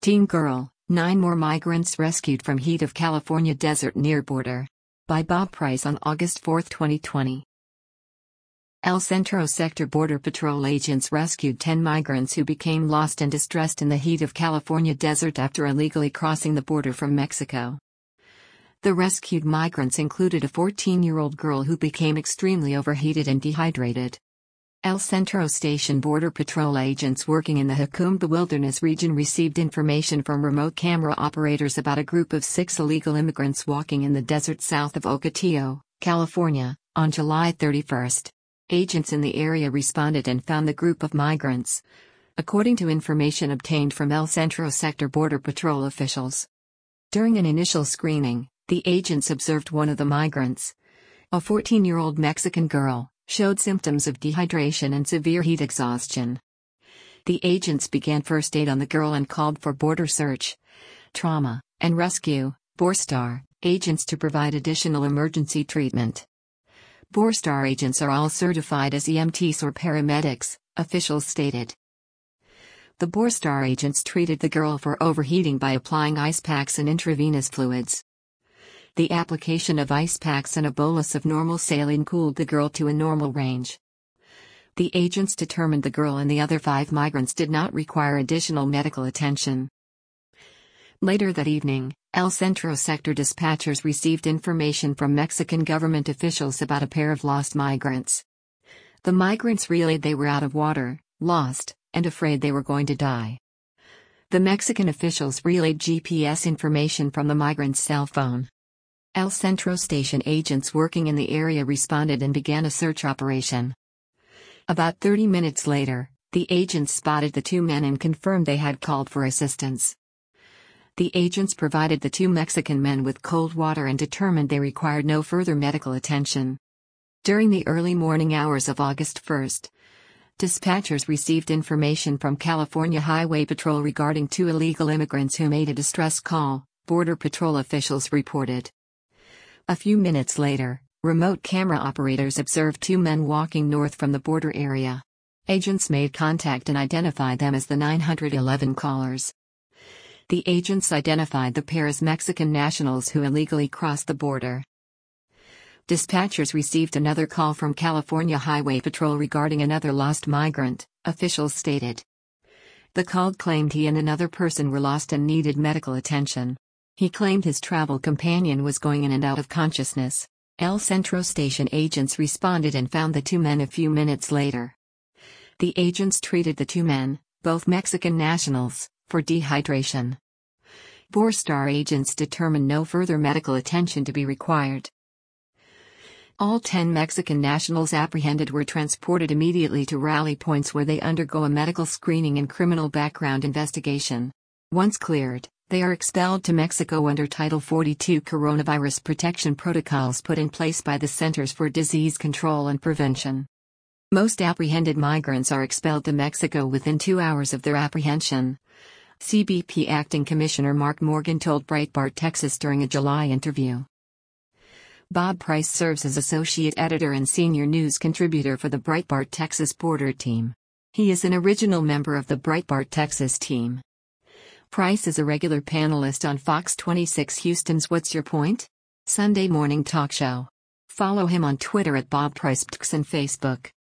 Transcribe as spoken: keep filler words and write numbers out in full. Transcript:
Teen Girl, Nine More Migrants Rescued from Heat of California Desert Near Border. By Bob Price on August fourth, twenty twenty. El Centro Sector Border Patrol agents rescued ten migrants who became lost and distressed in the heat of California desert after illegally crossing the border from Mexico. The rescued migrants included a fourteen-year-old girl who became extremely overheated and dehydrated. El Centro Station Border Patrol agents working in the Jacumba Wilderness region received information from remote camera operators about a group of six illegal immigrants walking in the desert south of Ocotillo, California, on July thirty-first. Agents in the area responded and found the group of migrants, according to information obtained from El Centro Sector Border Patrol officials. During an initial screening, the agents observed one of the migrants, a fourteen-year-old Mexican girl, showed symptoms of dehydration and severe heat exhaustion. The agents began first aid on the girl and called for border search, trauma, and rescue, BORSTAR, agents to provide additional emergency treatment. BORSTAR agents are all certified as E M Ts or paramedics, officials stated. The BORSTAR agents treated the girl for overheating by applying ice packs and intravenous fluids. The application of ice packs and a bolus of normal saline cooled the girl to a normal range. The agents determined the girl and the other five migrants did not require additional medical attention. Later that evening, El Centro sector dispatchers received information from Mexican government officials about a pair of lost migrants. The migrants relayed they were out of water, lost, and afraid they were going to die. The Mexican officials relayed G P S information from the migrants' cell phone. El Centro Station agents working in the area responded and began a search operation. About thirty minutes later, the agents spotted the two men and confirmed they had called for assistance. The agents provided the two Mexican men with cold water and determined they required no further medical attention. During the early morning hours of August first, dispatchers received information from California Highway Patrol regarding two illegal immigrants who made a distress call, Border Patrol officials reported. A few minutes later, remote camera operators observed two men walking north from the border area. Agents made contact and identified them as the nine one one callers. The agents identified the pair as Mexican nationals who illegally crossed the border. Dispatchers received another call from California Highway Patrol regarding another lost migrant, officials stated. The call claimed he and another person were lost and needed medical attention. He claimed his travel companion was going in and out of consciousness. El Centro Station agents responded and found the two men a few minutes later. The agents treated the two men, both Mexican nationals, for dehydration. BORSTAR agents determined no further medical attention to be required. All ten Mexican nationals apprehended were transported immediately to rally points where they undergo a medical screening and criminal background investigation. Once cleared, they are expelled to Mexico under Title forty-two coronavirus protection protocols put in place by the Centers for Disease Control and Prevention. Most apprehended migrants are expelled to Mexico within two hours of their apprehension. C B P Acting Commissioner Mark Morgan told Breitbart Texas during a July interview. Bob Price serves as associate editor and senior news contributor for the Breitbart Texas Border Team. He is an original member of the Breitbart Texas team. Price is a regular panelist on Fox twenty-six Houston's What's Your Point? Sunday morning talk show. Follow him on Twitter at Bob Price and Facebook.